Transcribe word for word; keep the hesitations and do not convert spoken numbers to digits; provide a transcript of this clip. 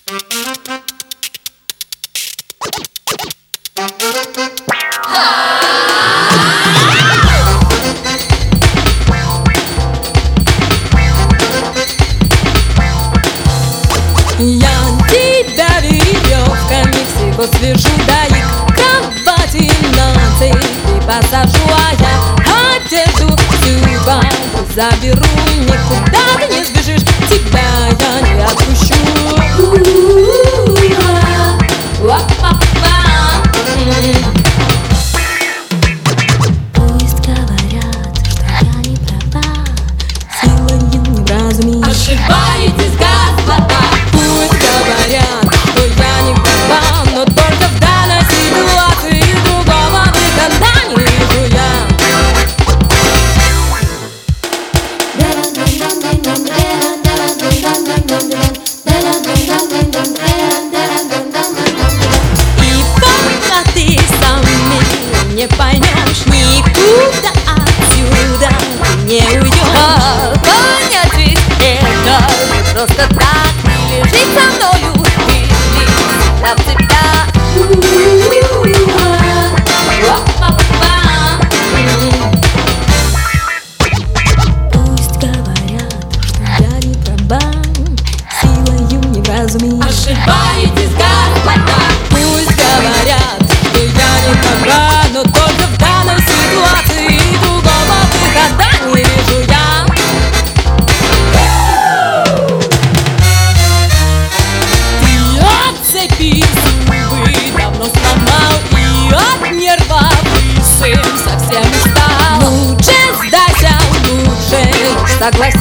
Я тебя веревками всего свяжу, да и к кровати на цепи посажу, а я одежду всю твою заберу. Никуда ты не сбежишь, тебя я не отпущу. Пусть говорят, что я не права, силою не разуми. Ошибаетесь, господа. Пусть говорят, что я не права, но только в данной ситуации другого выхода не вижу я. И пока ты сам меня не поймешь, никуда отсюда ты не уйдешь. А, понять ведь это не просто так. Не лежит со мною, ты всегда в тебя. Пусть говорят, что я не права, силою не разуми. Ошибаетесь, господа. Пусть говорят, что я не права, но только в данной ситуации другого выхода не вижу я. Ты от цепи зубы давно сломал, и от нерва лысым совсем не стал. Лучше сдайся, лучше согласись.